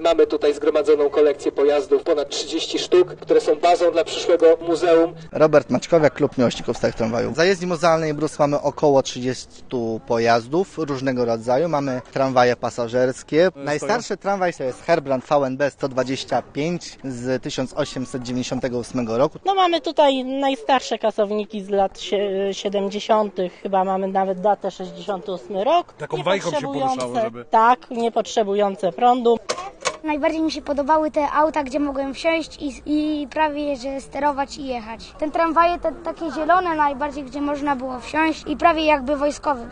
Mamy tutaj zgromadzoną kolekcję pojazdów, ponad 30 sztuk, które są bazą dla przyszłego muzeum. Robert Maćkowiak, Klub Miłośników Starych Tramwajów. W zajezdni muzealnej Brus mamy około 30 pojazdów różnego rodzaju. Mamy tramwaje pasażerskie. Najstarszy tramwaj to jest Herbrand VNB 125 z 1898 roku. No mamy tutaj najstarsze kasowniki z lat 70. Chyba mamy nawet datę 68 rok. Taką bajką się poruszało, żeby... Tak, nie potrzebujące prądu. Najbardziej mi się podobały te auta, gdzie mogłem wsiąść i prawie że sterować i jechać. Te tramwaje, te takie zielone najbardziej, gdzie można było wsiąść i prawie jakby wojskowy.